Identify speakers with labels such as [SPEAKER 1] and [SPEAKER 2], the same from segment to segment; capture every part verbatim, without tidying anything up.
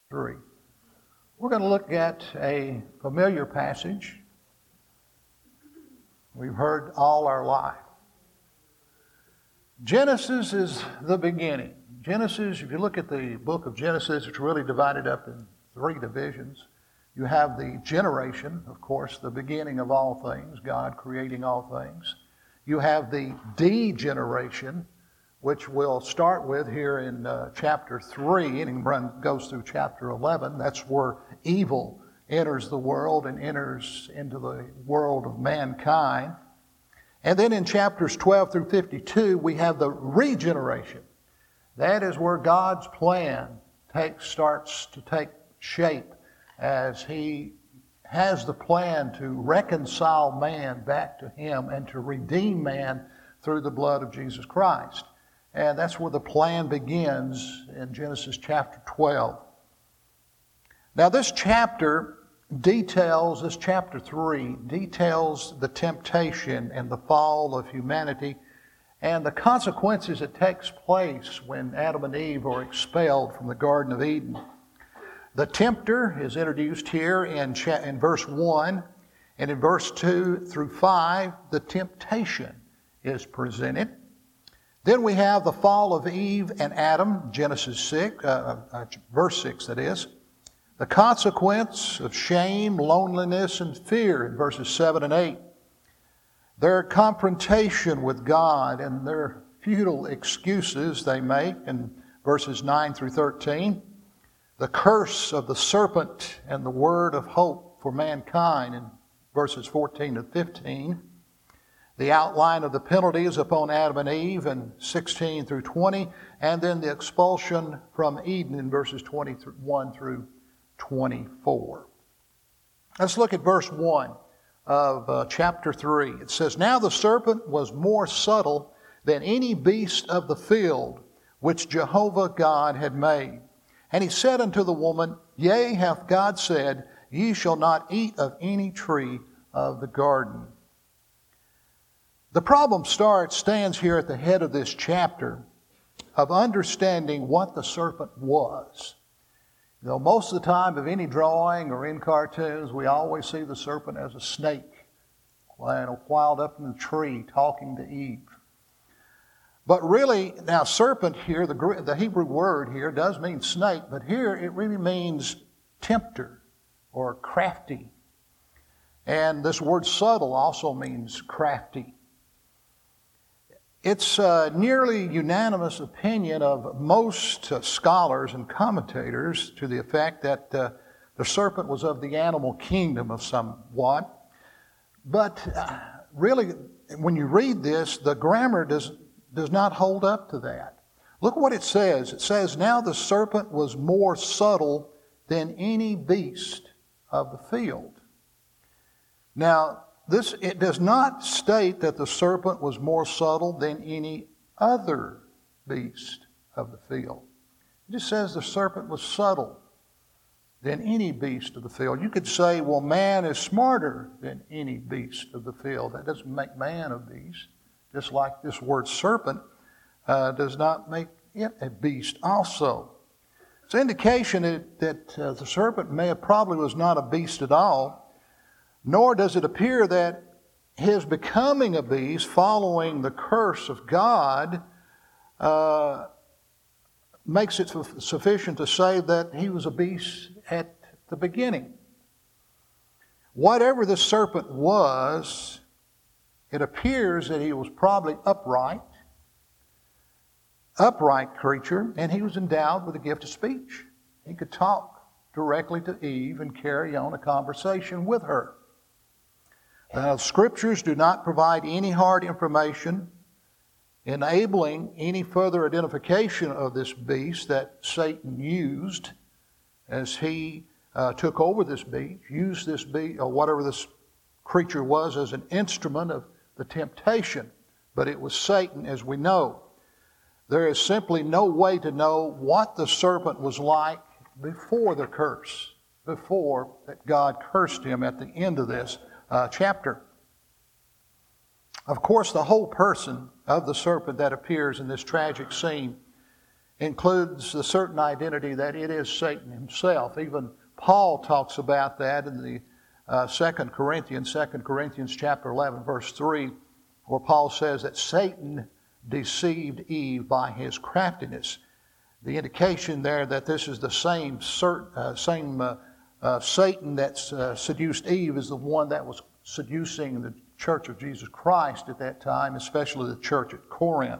[SPEAKER 1] three. We're going to look at a familiar passage we've heard all our life. Genesis is the beginning. Genesis, if you look at the book of Genesis, it's really divided up in three divisions. You have the generation, of course, the beginning of all things, God creating all things. You have the degeneration, which we'll start with here in uh, chapter three, and run, goes through chapter eleven. That's where evil enters the world and enters into the world of mankind. And then in chapters twelve through fifty-two, we have the regeneration. That is where God's plan takes, starts to take shape as He has the plan to reconcile man back to Him and to redeem man through the blood of Jesus Christ. And that's where the plan begins in Genesis chapter twelve. Now this chapter details, this chapter three, details the temptation and the fall of humanity and the consequences that takes place when Adam and Eve are expelled from the Garden of Eden. The tempter is introduced here in, cha- in verse one, and in verse two through five, the temptation is presented. Then we have the fall of Eve and Adam, Genesis six, uh, uh, verse six that is. The consequence of shame, loneliness, and fear in verses seven and eight. Their confrontation with God and their futile excuses they make in verses nine through thirteen. The curse of the serpent and the word of hope for mankind in verses fourteen to fifteen. The outline of the penalties upon Adam and Eve in sixteen through twenty. And then the expulsion from Eden in verses twenty-one through twenty-four. Let's look at verse one of uh, chapter three. It says, "Now the serpent was more subtle than any beast of the field which Jehovah God had made. And he said unto the woman, Yea, hath God said, Ye shall not eat of any tree of the garden." The problem starts, stands here at the head of this chapter of understanding what the serpent was. You know, most of the time of any drawing or in cartoons, we always see the serpent as a snake, coiled up in the tree, talking to Eve. But really, now serpent here, the, the Hebrew word here does mean snake, but here it really means tempter or crafty. And this word subtle also means crafty. It's a nearly unanimous opinion of most uh, scholars and commentators to the effect that uh, the serpent was of the animal kingdom of somewhat. But uh, really, when you read this, the grammar does, does not hold up to that. Look what it says. It says, "Now the serpent was more subtle than any beast of the field." Now, This, it does not state that the serpent was more subtle than any other beast of the field. It just says the serpent was subtle than any beast of the field. You could say, well, man is smarter than any beast of the field. That doesn't make man a beast. Just like this word serpent uh, does not make it a beast also. It's an indication that, that uh, the serpent may have probably was not a beast at all. Nor does it appear that his becoming a beast following the curse of God uh, makes it sufficient to say that he was a beast at the beginning. Whatever the serpent was, it appears that he was probably upright, upright creature, and he was endowed with the gift of speech. He could talk directly to Eve and carry on a conversation with her. Now, scriptures do not provide any hard information enabling any further identification of this beast that Satan used as he uh, took over this beast, used this beast, or whatever this creature was, as an instrument of the temptation. But it was Satan, as we know. There is simply no way to know what the serpent was like before the curse, before that God cursed him at the end of this Uh, chapter. Of course, the whole person of the serpent that appears in this tragic scene includes a certain identity that it is Satan himself. Even Paul talks about that in the uh, Second Corinthians, Second Corinthians chapter eleven, verse three, where Paul says that Satan deceived Eve by his craftiness. The indication there that this is the same cert, uh, same uh, uh, Satan that uh, seduced Eve is the one that was seducing the church of Jesus Christ at that time, especially the church at Corinth.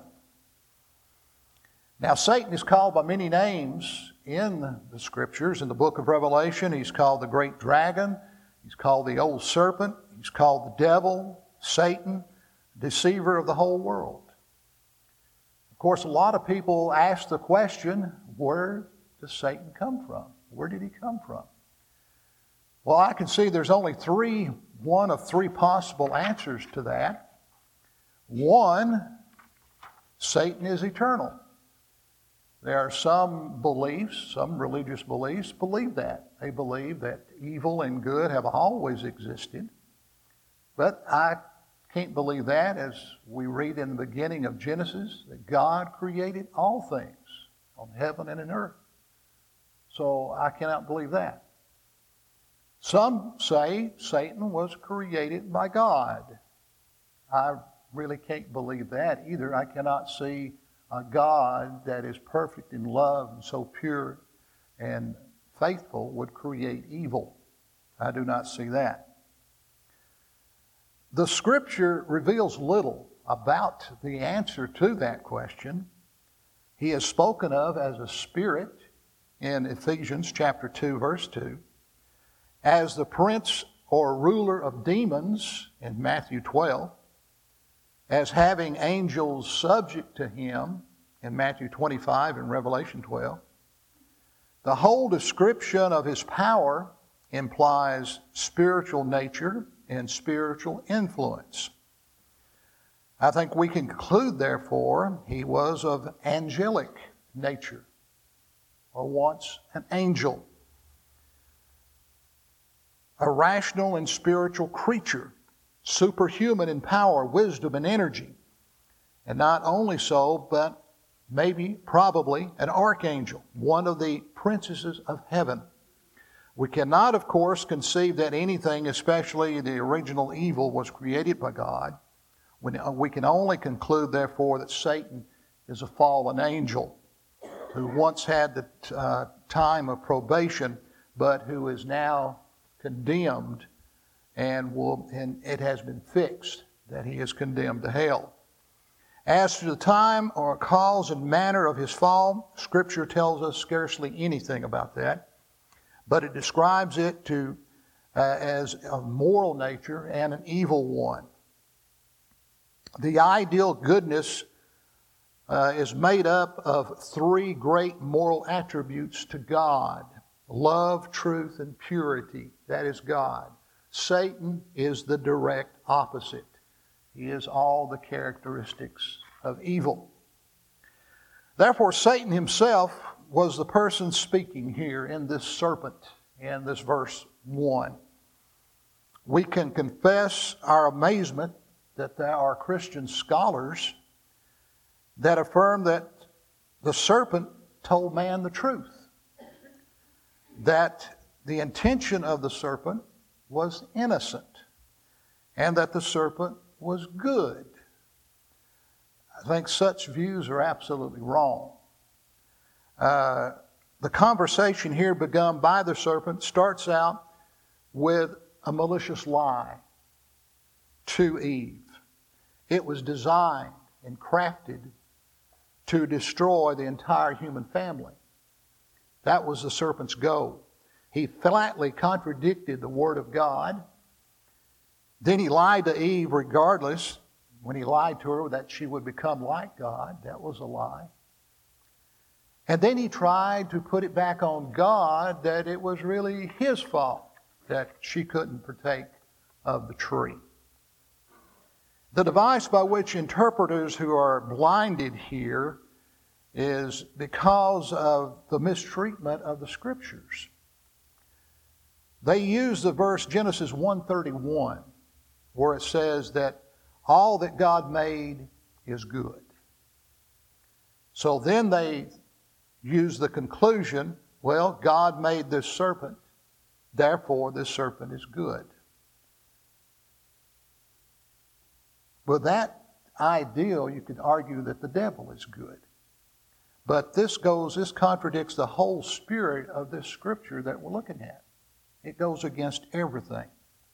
[SPEAKER 1] Now, Satan is called by many names in the Scriptures. In the book of Revelation, he's called the great dragon. He's called the old serpent. He's called the devil, Satan, deceiver of the whole world. Of course, a lot of people ask the question, where does Satan come from? Where did he come from? Well, I can see there's only three, one of three possible answers to that. One, Satan is eternal. There are some beliefs, some religious beliefs, believe that. They believe that evil and good have always existed. But I can't believe that, as we read in the beginning of Genesis, that God created all things on heaven and in earth. So I cannot believe that. Some say Satan was created by God. I really can't believe that either. I cannot see a God that is perfect in love and so pure and faithful would create evil. I do not see that. The Scripture reveals little about the answer to that question. He is spoken of as a spirit in Ephesians chapter two, verse two, as the prince or ruler of demons in Matthew twelve, as having angels subject to him in Matthew twenty-five and Revelation twelve. The whole description of his power implies spiritual nature and spiritual influence. I think we can conclude, therefore, he was of angelic nature, or once an angel, a rational and spiritual creature, superhuman in power, wisdom, and energy. And not only so, but maybe, probably, an archangel, one of the princesses of heaven. We cannot, of course, conceive that anything, especially the original evil, was created by God. We can only conclude, therefore, that Satan is a fallen angel who once had the uh, time of probation, but who is now condemned, and will, and it has been fixed that he is condemned to hell. As to the time or cause and manner of his fall, Scripture tells us scarcely anything about that, but it describes it to uh, as of moral nature and an evil one. The ideal goodness uh, is made up of three great moral attributes to God: love, truth, and purity. That is God. Satan is the direct opposite. He is all the characteristics of evil. Therefore, Satan himself was the person speaking here in this serpent, in this verse one. We can confess our amazement that there are Christian scholars that affirm that the serpent told man the truth, that the intention of the serpent was innocent, and that the serpent was good. I think such views are absolutely wrong. Uh, the conversation here begun by the serpent starts out with a malicious lie to Eve. It was designed and crafted to destroy the entire human family. That was the serpent's goal. He flatly contradicted the Word of God. Then he lied to Eve regardless. When he lied to her that she would become like God, that was a lie. And then he tried to put it back on God that it was really his fault that she couldn't partake of the tree. The device by which interpreters who are blinded here is because of the mistreatment of the Scriptures. They use the verse Genesis one thirty-one, where it says that all that God made is good. So then they use the conclusion, well, God made this serpent, therefore this serpent is good. With that ideal, you could argue that the devil is good. But this goes, this contradicts the whole spirit of this scripture that we're looking at. It goes against everything.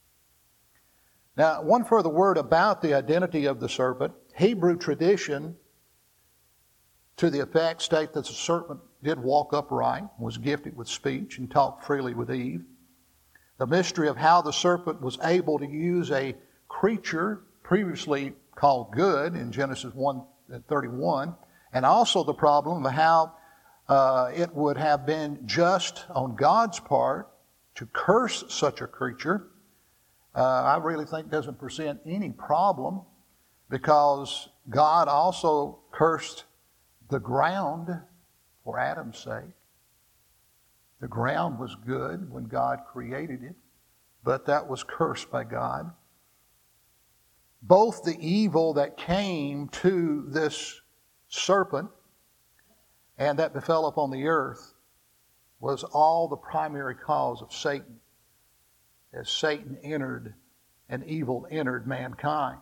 [SPEAKER 1] Now, one further word about the identity of the serpent. Hebrew tradition, to the effect, state that the serpent did walk upright, was gifted with speech, and talked freely with Eve. The mystery of how the serpent was able to use a creature previously called good in Genesis one thirty-one, and also the problem of how uh, it would have been just on God's part to curse such a creature, uh, I really think doesn't present any problem, because God also cursed the ground for Adam's sake. The ground was good when God created it, but that was cursed by God. Both the evil that came to this serpent and that befell upon the earth was all the primary cause of Satan, as Satan entered and evil entered mankind.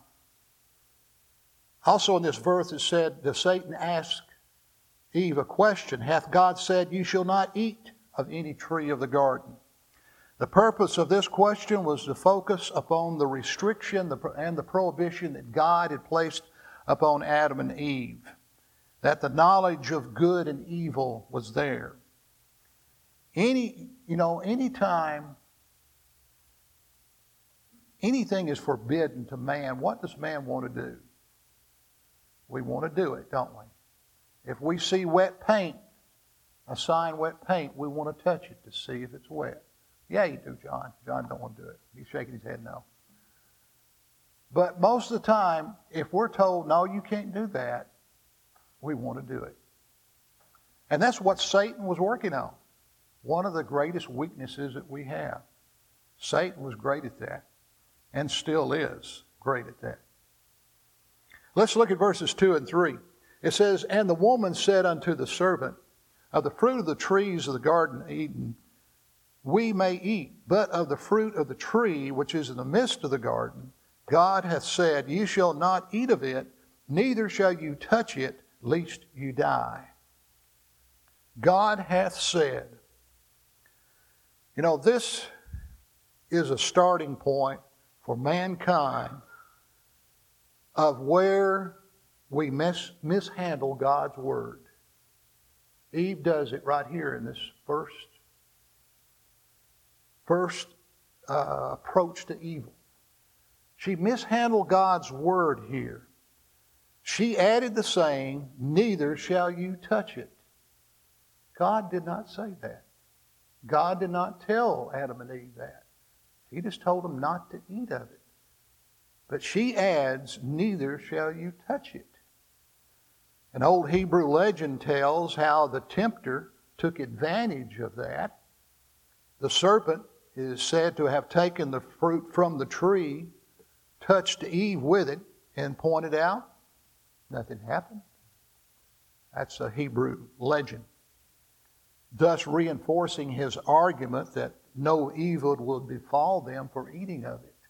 [SPEAKER 1] Also in this verse it said that Satan asked Eve a question, hath God said, you shall not eat of any tree of the garden? The purpose of this question was to focus upon the restriction and the prohibition that God had placed upon Adam and Eve, that the knowledge of good and evil was there. Any, you know, anytime anything is forbidden to man, what does man want to do? We want to do it, don't we? If we see wet paint, a sign wet paint, we want to touch it to see if it's wet. Yeah, you do, John. John don't want to do it. He's shaking his head no. But most of the time, if we're told, no, you can't do that, we want to do it. And that's what Satan was working on. One of the greatest weaknesses that we have. Satan was great at that, and still is great at that. Let's look at verses two and three. It says, and the woman said unto the serpent, of the fruit of the trees of the garden of Eden we may eat, but of the fruit of the tree which is in the midst of the garden, God hath said, ye shall not eat of it, neither shall you touch it, lest you die. God hath said. You know, this is a starting point for mankind of where we mis- mishandle God's word. Eve does it right here in this first, first uh, approach to evil. She mishandled God's word here. She added the saying, neither shall you touch it. God did not say that. God did not tell Adam and Eve that. He just told them not to eat of it. But she adds, neither shall you touch it. An old Hebrew legend tells how the tempter took advantage of that. The serpent is said to have taken the fruit from the tree, touched Eve with it, and pointed out. Nothing happened. That's a Hebrew legend, thus reinforcing his argument that no evil will befall them for eating of it.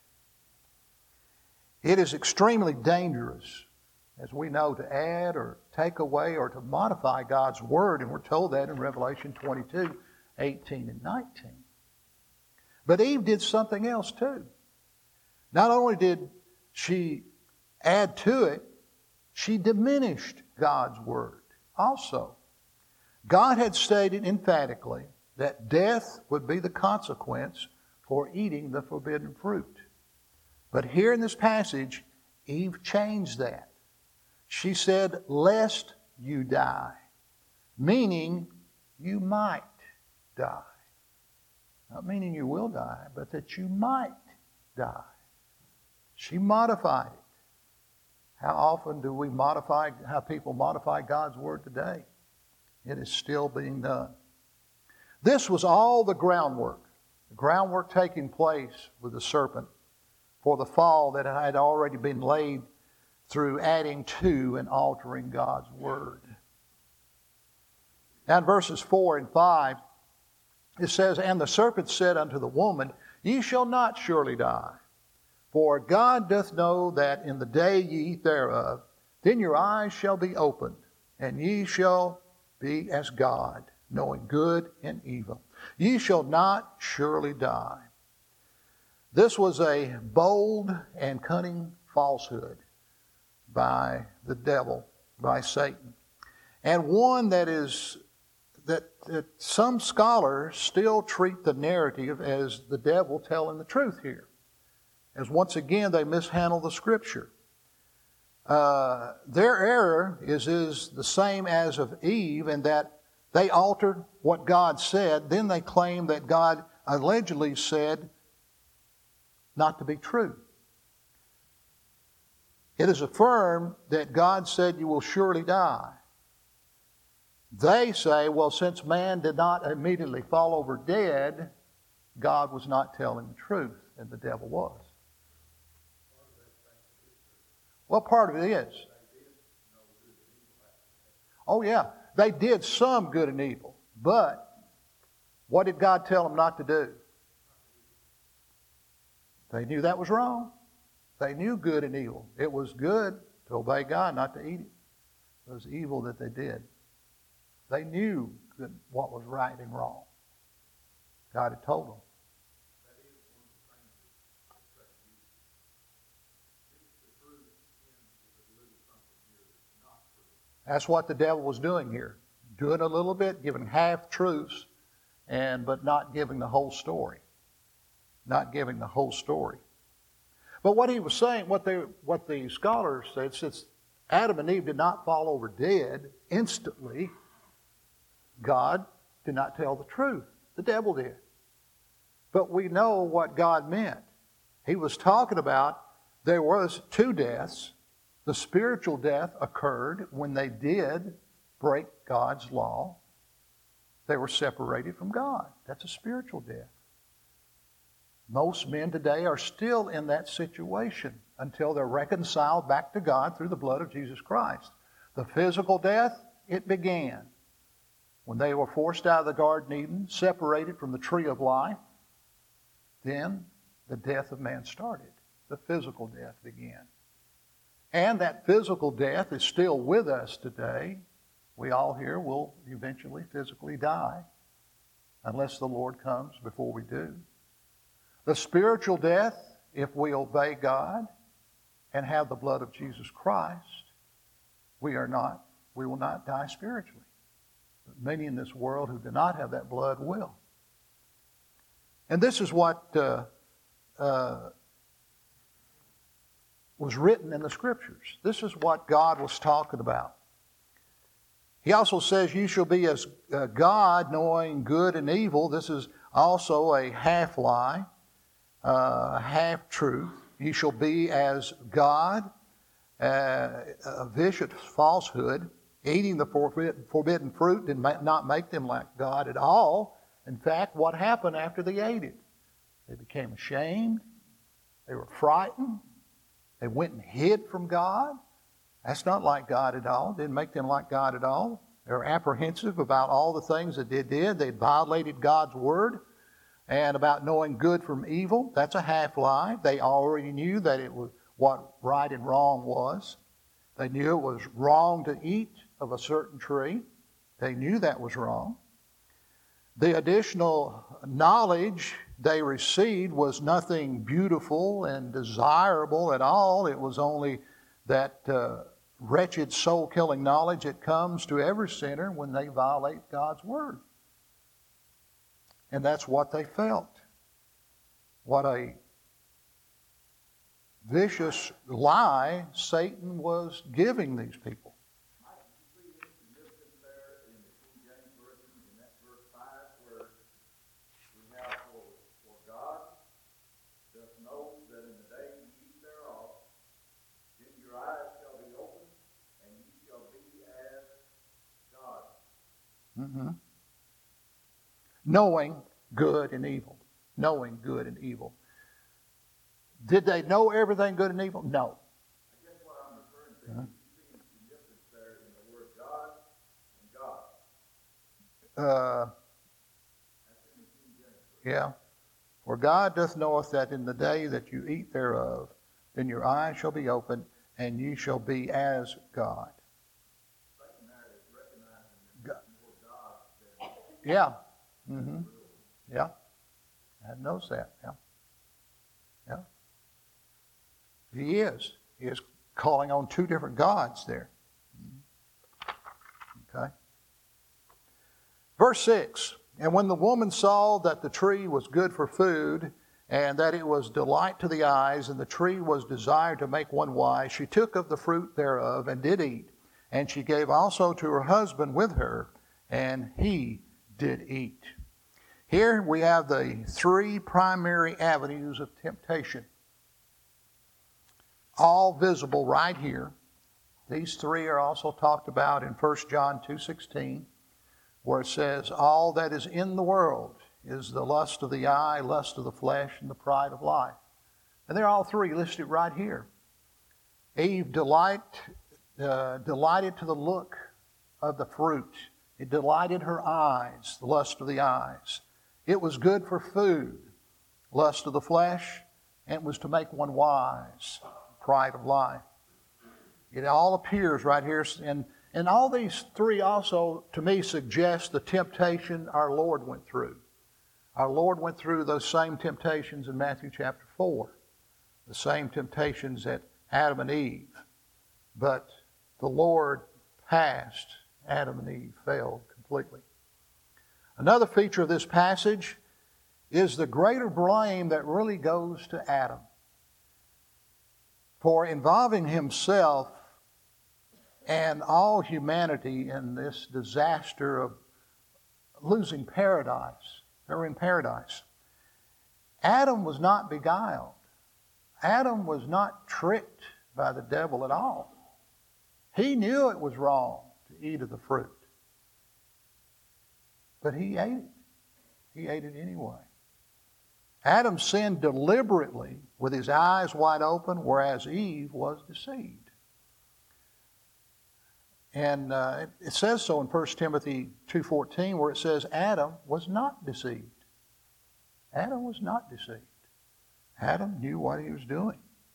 [SPEAKER 1] It is extremely dangerous, as we know, to add or take away or to modify God's word, and we're told that in Revelation twenty-two, eighteen and nineteen. But Eve did something else too. Not only did she add to it, she diminished God's word also. God had stated emphatically that death would be the consequence for eating the forbidden fruit. But here in this passage, Eve changed that. She said, lest you die, meaning you might die. Not meaning you will die, but that you might die. She modified it. How often do we modify, how people modify God's word today? It is still being done. This was all the groundwork, the groundwork taking place with the serpent for the fall that had already been laid through adding to and altering God's word. And verses four and five, it says, And the serpent said unto the woman, Ye shall not surely die. For God doth know that in the day ye eat thereof, then your eyes shall be opened, and ye shall be as God, knowing good and evil. Ye shall not surely die. This was a bold and cunning falsehood by the devil, by Satan, and one that is that, that some scholars still treat the narrative as the devil telling the truth here, as once again they mishandle the Scripture. Uh, their error is, is the same as of Eve, in that they altered what God said. Then they claim that God allegedly said not to be true. It is affirmed that God said you will surely die. They say, well, since man did not immediately fall over dead, God was not telling the truth, and the devil was. Well, part of it is. Oh, yeah. They did some good and evil. But what did God tell them not to do? They knew that was wrong. They knew good and evil. It was good to obey God, not to eat it. It was evil that they did. They knew what was right and wrong. God had told them. That's what the devil was doing here. Doing a little bit, giving half-truths, and but not giving the whole story. Not giving the whole story. But what he was saying, what they, what the scholars said, since Adam and Eve did not fall over dead instantly, God did not tell the truth. The devil did. But we know what God meant. He was talking about there was two deaths. The spiritual death occurred when they did break God's law. They were separated from God. That's a spiritual death. Most men today are still in that situation until they're reconciled back to God through the blood of Jesus Christ. The physical death, it began when they were forced out of the Garden of Eden, separated from the tree of life. Then the death of man started. The physical death began. And that physical death is still with us today. We all here will eventually physically die unless the Lord comes before we do. The spiritual death, if we obey God and have the blood of Jesus Christ, we are not, we will not die spiritually. But many in this world who do not have that blood will. And this is what uh, uh, was written in the Scriptures. This is what God was talking about. He also says, you shall be as uh, God, knowing good and evil. This is also a half-lie, uh, half-truth. You shall be as God, uh, a vicious falsehood. Eating the forbidden fruit did not make them like God at all. In fact, what happened after they ate it? They became ashamed. They were frightened. They went and hid from God. That's not like God at all. Didn't make them like God at all. They were apprehensive about all the things that they did. They violated God's word. And about knowing good from evil, that's a half-lie. They already knew that it was what right and wrong was. They knew it was wrong to eat of a certain tree. They knew that was wrong. The additional knowledge they received was nothing beautiful and desirable at all. It was only that uh, wretched soul-killing knowledge that comes to every sinner when they violate God's word. And that's what they felt. What a vicious lie Satan was giving these people. Mm-hmm. Knowing good and evil. Knowing good and evil. Did they know everything good and evil? No.
[SPEAKER 2] I guess what I'm referring to, uh-huh. You see the difference there in the word God and God.
[SPEAKER 1] Uh, yeah. For God doth knoweth that in the day that you eat thereof, then your eyes shall be opened, and you shall be as God. God. Yeah. Mm-hmm. Yeah. I knows that. Yeah. Yeah. He is. He is calling on two different gods there. Okay. Verse six. And when the woman saw that the tree was good for food, and that it was delight to the eyes, and the tree was desired to make one wise, she took of the fruit thereof, and did eat. And she gave also to her husband with her, and he did eat. Here we have the three primary avenues of temptation, all visible right here. These three are also talked about in First John two sixteen, where it says, all that is in the world is the lust of the eye, lust of the flesh, and the pride of life. And they're all three listed right here. Eve delight, uh, delighted to the look of the fruit. It delighted her eyes, the lust of the eyes. It was good for food, lust of the flesh, and it was to make one wise, pride of life. It all appears right here. And, and all these three also, to me, suggest the temptation our Lord went through. Our Lord went through those same temptations in Matthew chapter four. The same temptations that Adam and Eve. But the Lord passed. Adam and Eve failed completely. Another feature of this passage is the greater blame that really goes to Adam for involving himself and all humanity in this disaster of losing paradise. They were in paradise. Adam was not beguiled. Adam was not tricked by the devil at all. He knew it was wrong to eat of the fruit. But he ate it. He ate it anyway. Adam sinned deliberately with his eyes wide open, whereas Eve was deceived. And uh, it says so in First Timothy two fourteen, where it says Adam was not deceived. Adam was not deceived. Adam knew what he was doing.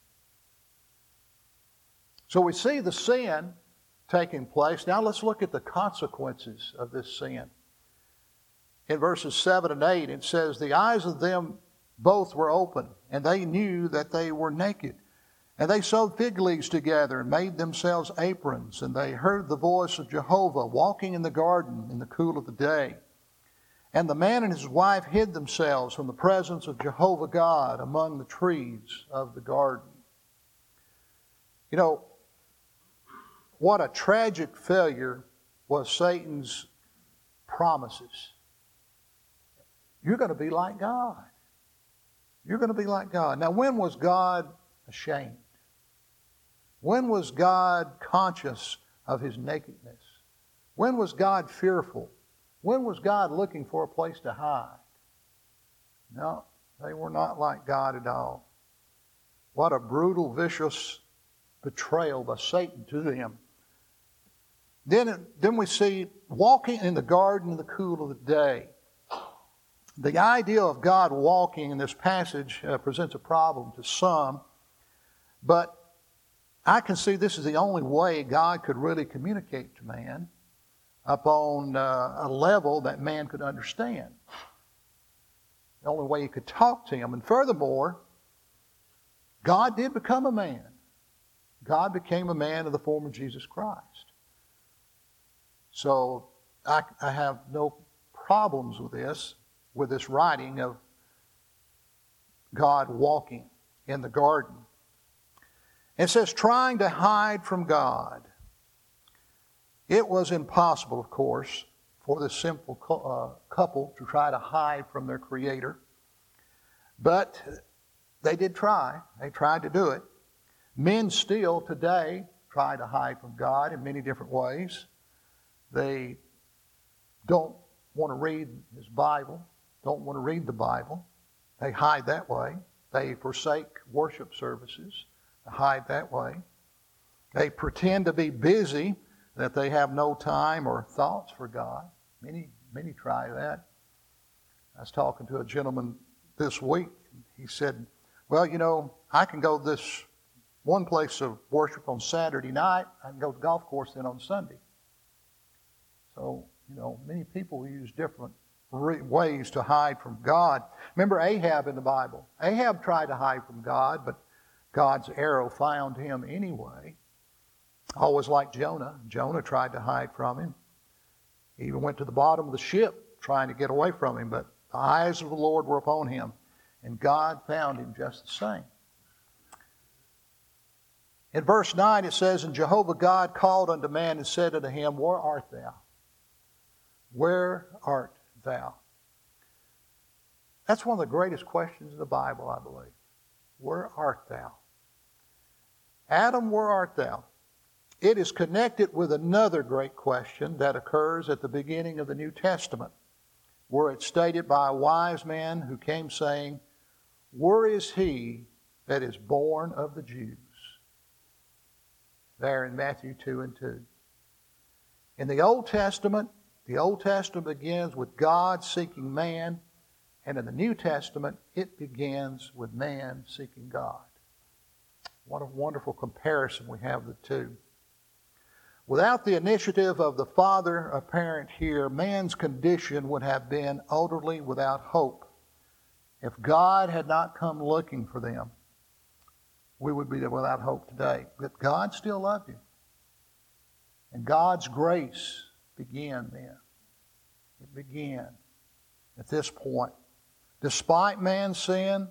[SPEAKER 1] So we see the sin taking place. Now let's look at the consequences of this sin. In verses seven and eight, it says, the eyes of them both were open, and they knew that they were naked. And they sewed fig leaves together and made themselves aprons. And they heard the voice of Jehovah walking in the garden in the cool of the day. And the man and his wife hid themselves from the presence of Jehovah God among the trees of the garden. You know, what a tragic failure was Satan's promises. You're going to be like God. You're going to be like God. Now, when was God ashamed? When was God conscious of his nakedness? When was God fearful? When was God looking for a place to hide? No, they were not like God at all. What a brutal, vicious betrayal by Satan to them. Then, then we see walking in the garden in the cool of the day. The idea of God walking in this passage uh, presents a problem to some, but I can see this is the only way God could really communicate to man upon uh, a level that man could understand. The only way he could talk to him. And furthermore, God did become a man. God became a man in the form of Jesus Christ. So I, I have no problems with this, with this writing of God walking in the garden. It says, trying to hide from God. It was impossible, of course, for this simple uh, couple to try to hide from their Creator. But they did try. They tried to do it. Men still today try to hide from God in many different ways. They don't want to read His Bible, don't want to read the Bible. They hide that way. They forsake worship services. They hide that way. They pretend to be busy, that they have no time or thoughts for God. Many Many try that. I was talking to a gentleman this week. He said, well, you know, I can go this one place of worship on Saturday night. I can go to the golf course then on Sunday. So, you know, many people use different ways to hide from God. Remember Ahab in the Bible. Ahab tried to hide from God, but God's arrow found him anyway. Always like Jonah. Jonah tried to hide from him. He even went to the bottom of the ship trying to get away from him, but the eyes of the Lord were upon him, and God found him just the same. In verse nine it says, and Jehovah God called unto man and said unto him, where art thou? Where art thou? That's one of the greatest questions in the Bible, I believe. Where art thou? Adam, where art thou? It is connected with another great question that occurs at the beginning of the New Testament, where it's stated by a wise man who came saying, where is he that is born of the Jews? There in Matthew two and two. In the Old Testament, the Old Testament begins with God seeking man, and in the New Testament, it begins with man seeking God. What a wonderful comparison we have the two. Without the initiative of the Father apparent here, man's condition would have been utterly without hope. If God had not come looking for them, we would be without hope today. But God still loved you. And God's grace began then. It began at this point. Despite man's sin,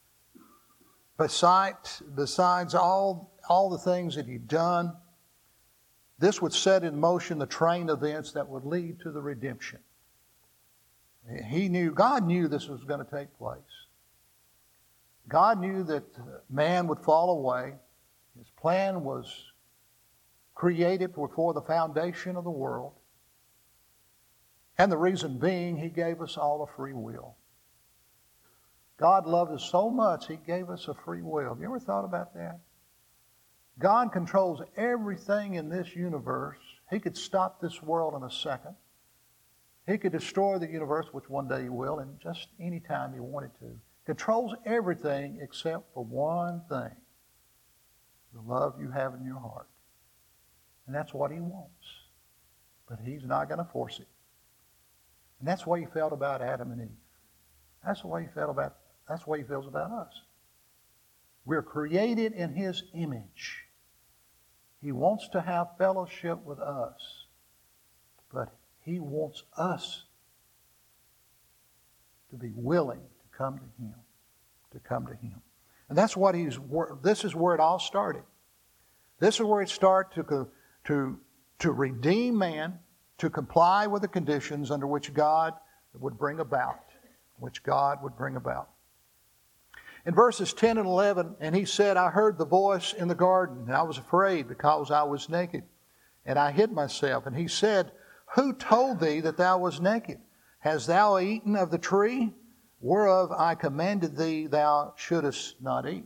[SPEAKER 1] besides, besides all, all the things that he'd done, this would set in motion the train of events that would lead to the redemption. He knew, God knew this was going to take place. God knew that man would fall away. His plan was created before the foundation of the world. And the reason being, He gave us all a free will. God loved us so much, He gave us a free will. Have you ever thought about that? God controls everything in this universe. He could stop this world in a second. He could destroy the universe, which one day He will, and just any time He wanted to. Controls everything except for one thing. The love you have in your heart. And that's what He wants. But He's not going to force it. And that's the way He felt about Adam and Eve. That's the way He felt about, that's the way He feels about us. We're created in His image. He wants to have fellowship with us. But He wants us to be willing to come to Him. To come to Him. And that's what He's, this is where it all started. This is where it started to, to, to redeem man, to comply with the conditions under which God would bring about. Which God would bring about. In verses ten and eleven, and he said, I heard the voice in the garden, and I was afraid because I was naked, and I hid myself. And he said, who told thee that thou wast naked? Hast thou eaten of the tree whereof I commanded thee thou shouldest not eat?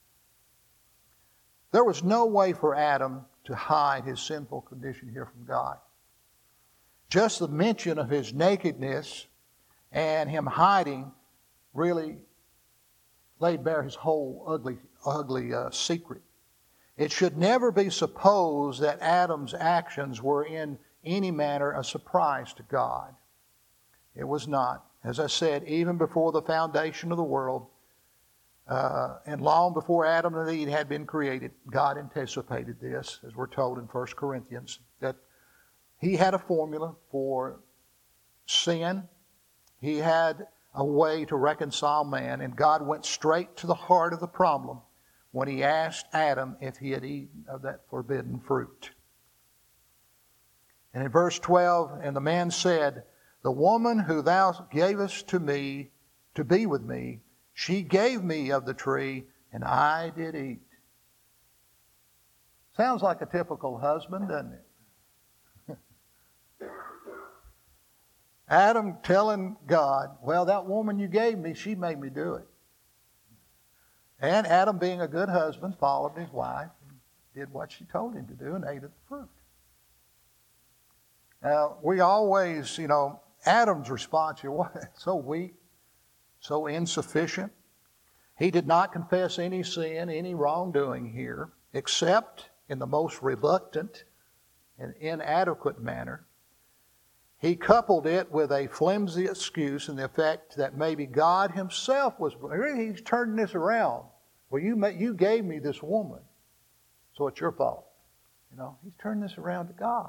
[SPEAKER 1] There was no way for Adam to hide his sinful condition here from God. Just the mention of his nakedness and him hiding really laid bare his whole ugly, ugly uh, secret. It should never be supposed that Adam's actions were in any manner a surprise to God. It was not. As I said, even before the foundation of the world, uh, and long before Adam and Eve had been created, God anticipated this, as we're told in First Corinthians, that He had a formula for sin. He had a way to reconcile man, and God went straight to the heart of the problem when He asked Adam if he had eaten of that forbidden fruit. And in verse twelve, and the man said, the woman who thou gavest to me to be with me, she gave me of the tree, and I did eat. Sounds like a typical husband, doesn't it? Adam telling God, well, that woman you gave me, she made me do it. And Adam, being a good husband, followed his wife and did what she told him to do and ate of the fruit. Now, we always, you know, Adam's response here was so weak, so insufficient. He did not confess any sin, any wrongdoing here, except in the most reluctant and inadequate manner. He coupled it with a flimsy excuse in the effect that maybe God himself was, really, he's turning this around. Well, you, you gave me this woman, so it's your fault. You know, he's turning this around to God.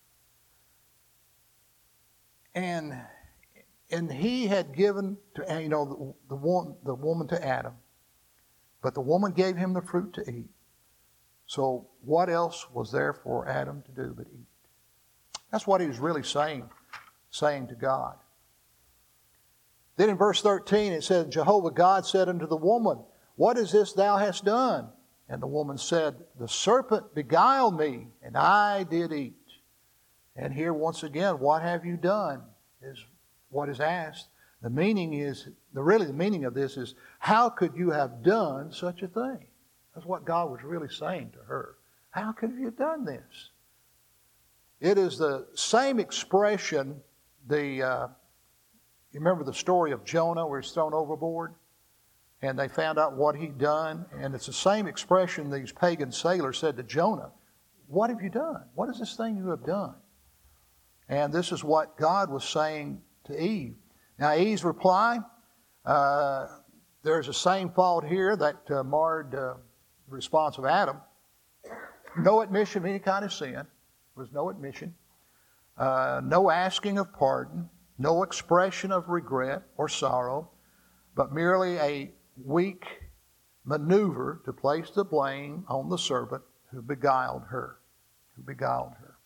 [SPEAKER 1] And, and he had given, to, you know, the, the, woman, the woman to Adam, but the woman gave him the fruit to eat. So what else was there for Adam to do but eat? That's what he was really saying. saying to God. Then in verse thirteen it says, Jehovah God said unto the woman, what is this thou hast done? And the woman said, the serpent beguiled me, and I did eat. And here once again, what have you done is what is asked. The meaning is, the really the meaning of this is, how could you have done such a thing? That's what God was really saying to her. How could you have done this? It is the same expression. The uh, you remember the story of Jonah where he's thrown overboard and they found out what he'd done, and it's the same expression these pagan sailors said to Jonah, what have you done? What is this thing you have done? And this is what God was saying to Eve. Now Eve's reply, uh, there's the same fault here that uh, marred uh, the response of Adam. No admission of any kind of sin. There was no admission. Uh, no asking of pardon, no expression of regret or sorrow, but merely a weak maneuver to place the blame on the serpent who beguiled her. Who beguiled her.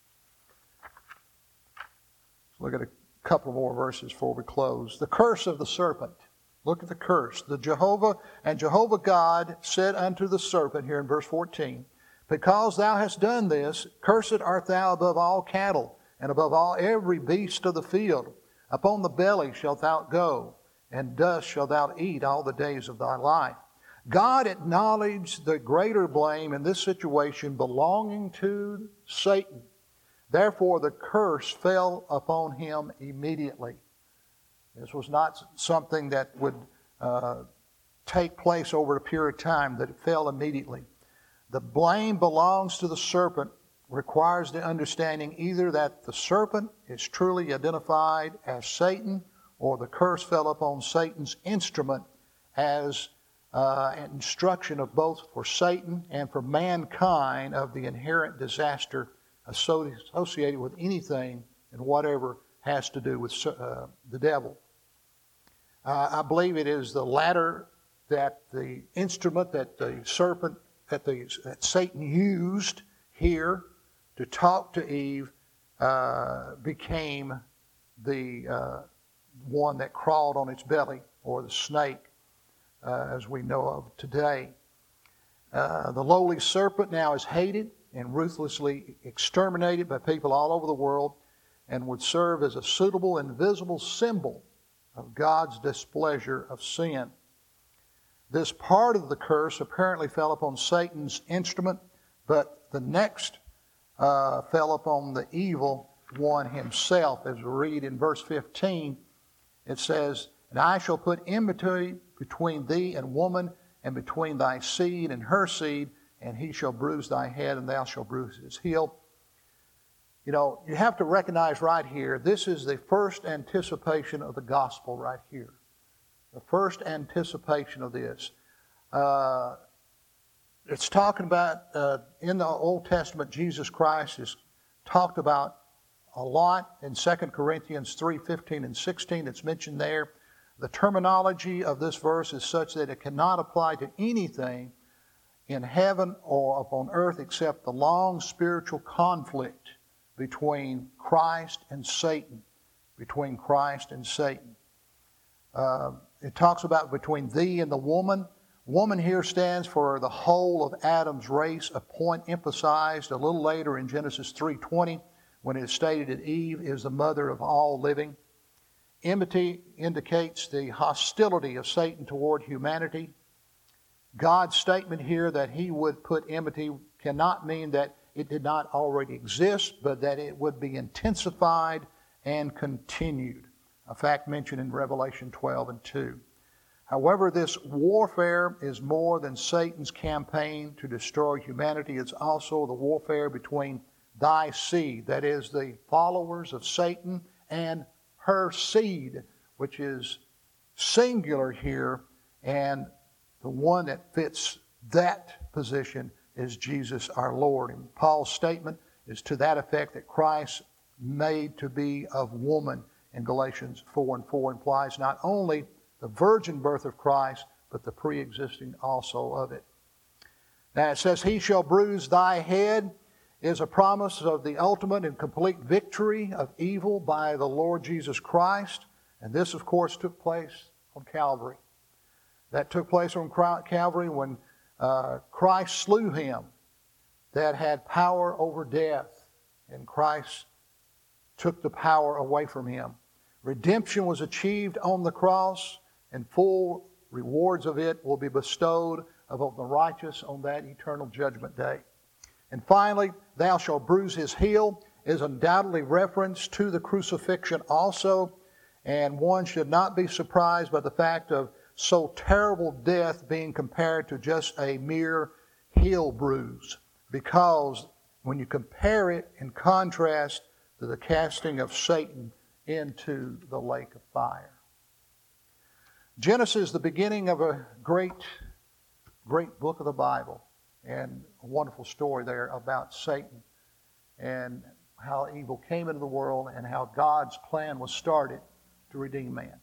[SPEAKER 1] Let's look at a couple more verses before we close. The curse of the serpent. Look at the curse. The Jehovah and Jehovah God said unto the serpent, here in verse fourteen, because thou hast done this, cursed art thou above all cattle, and above all every beast of the field. Upon the belly shalt thou go, and dust shalt thou eat all the days of thy life. God acknowledged the greater blame in this situation belonging to Satan. Therefore the curse fell upon him immediately. This was not something that would uh, take place over a period of time, that it fell immediately. The blame belongs to the serpent, requires the understanding either that the serpent is truly identified as Satan, or the curse fell upon Satan's instrument as uh, an instruction of both for Satan and for mankind of the inherent disaster associated with anything and whatever has to do with uh, the devil. Uh, I believe it is the latter, that the instrument that the serpent, that, the, that Satan used here to talk to Eve uh, became the uh, one that crawled on its belly, or the snake, uh, as we know of today. Uh, the lowly serpent now is hated and ruthlessly exterminated by people all over the world, and would serve as a suitable and visible symbol of God's displeasure of sin. This part of the curse apparently fell upon Satan's instrument, but the next uh, fell upon the evil one himself. As we read in verse fifteen, it says, and I shall put enmity between thee and woman, and between thy seed and her seed, and he shall bruise thy head, and thou shalt bruise his heel. You know, you have to recognize right here, this is the first anticipation of the gospel right here. The first anticipation of this. Uh, it's talking about, uh, in the Old Testament, Jesus Christ is talked about a lot in Second Corinthians three, fifteen and sixteen. It's mentioned there. The terminology of this verse is such that it cannot apply to anything in heaven or upon earth except the long spiritual conflict between Christ and Satan. Between Christ and Satan. Uh, it talks about between thee and the woman. Woman here stands for the whole of Adam's race, a point emphasized a little later in Genesis three twenty, when it is stated that Eve is the mother of all living. Enmity indicates the hostility of Satan toward humanity. God's statement here that he would put enmity cannot mean that it did not already exist, but that it would be intensified and continued. A fact mentioned in Revelation twelve and two. However, this warfare is more than Satan's campaign to destroy humanity. It's also the warfare between thy seed, that is, the followers of Satan, and her seed, which is singular here, and the one that fits that position is Jesus our Lord. And Paul's statement is to that effect that Christ made to be of woman in Galatians four and four implies not only the virgin birth of Christ, but the pre-existing also of it. Now it says, he shall bruise thy head, is a promise of the ultimate and complete victory of evil by the Lord Jesus Christ. And this, of course, took place on Calvary. That took place on Calvary when uh, Christ slew him that had power over death, and Christ took the power away from him. Redemption was achieved on the cross, and full rewards of it will be bestowed upon the righteous on that eternal judgment day. And finally, thou shalt bruise his heel is undoubtedly reference to the crucifixion also, and one should not be surprised by the fact of so terrible death being compared to just a mere heel bruise, because when you compare it in contrast to the casting of Satan into the lake of fire. Genesis is the beginning of a great, great book of the Bible, and a wonderful story there about Satan and how evil came into the world and how God's plan was started to redeem man.